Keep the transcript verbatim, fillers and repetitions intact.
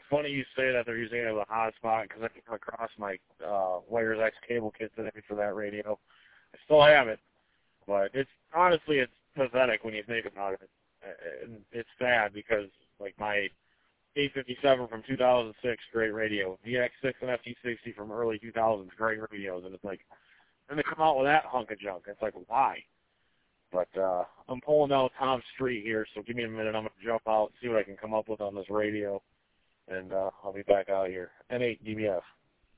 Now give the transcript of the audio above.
funny you say that they're using it as a hotspot because I came across my uh, Wires X cable kit today for that radio. I still have it, but it's honestly it's pathetic when you think about it. And it's sad because like my eight fifty-seven from two thousand six, great radio. V X six and F T sixty from early two thousands, great radios. And it's like, then they come out with that hunk of junk. It's like, why? But uh, I'm pulling out Tom Street here, so give me a minute. I'm going to jump out and see what I can come up with on this radio. And uh, I'll be back out here. N eight D B F.